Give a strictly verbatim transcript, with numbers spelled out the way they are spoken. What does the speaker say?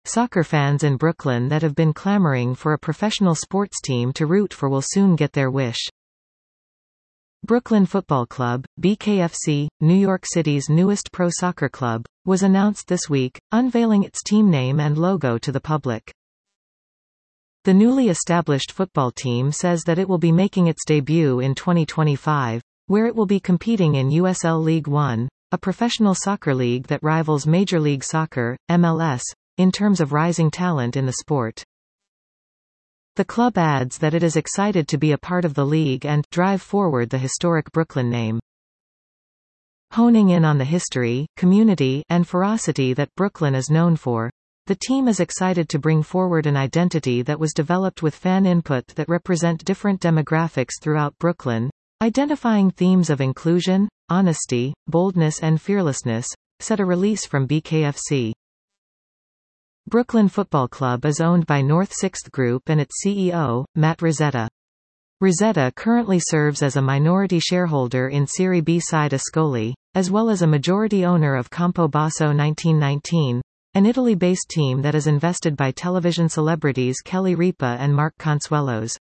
Soccer fans in Brooklyn that have been clamoring for a professional sports team to root for will soon get their wish. Brooklyn Football Club, B K F C, New York City's newest pro soccer club, was announced this week, unveiling its team name and logo to the public. The newly established football team says that it will be making its debut in twenty twenty-five, where it will be competing in U S L League One, a professional soccer league that rivals Major League Soccer, M L S, in terms of rising talent in the sport. The club adds that it is excited to be a part of the league and drive forward the historic Brooklyn name. Honing in on the history, community, and ferocity that Brooklyn is known for, the team is excited to bring forward an identity that was developed with fan input that represent different demographics throughout Brooklyn, identifying themes of inclusion, honesty, boldness and fearlessness, said a release from B K F C. Brooklyn Football Club is owned by North Sixth Group and its C E O, Matt Rosetta. Rosetta currently serves as a minority shareholder in Serie B side Ascoli, as well as a majority owner of Campo Basso nineteen nineteen, an Italy-based team that is invested by television celebrities Kelly Ripa and Mark Consuelos.